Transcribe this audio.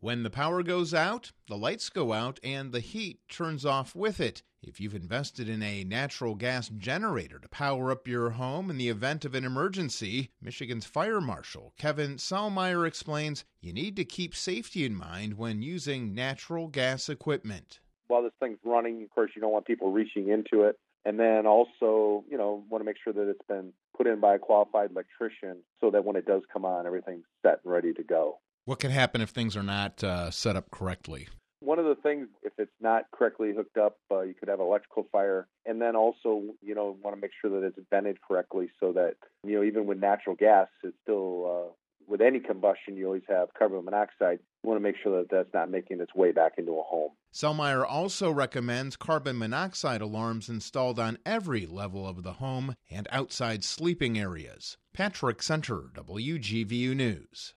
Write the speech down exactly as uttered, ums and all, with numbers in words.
When the power goes out, the lights go out and the heat turns off with it. If you've invested in a natural gas generator to power up your home in the event of an emergency, Michigan's Fire Marshal Kevin Sahlmeyer explains you need to keep safety in mind when using natural gas equipment. While this thing's running, of course, you don't want people reaching into it. And then also, you know, want to make sure that it's been put in by a qualified electrician so that when it does come on, everything's set and ready to go. What can happen if things are not uh, set up correctly? One of the things, if it's not correctly hooked up, uh, you could have electrical fire. And then also, you know, want to make sure that it's vented correctly so that, you know, even with natural gas, it's still, uh, with any combustion, you always have carbon monoxide. You want to make sure that that's not making its way back into a home. Sahlmeyer also recommends carbon monoxide alarms installed on every level of the home and outside sleeping areas. Patrick Center, W G V U News.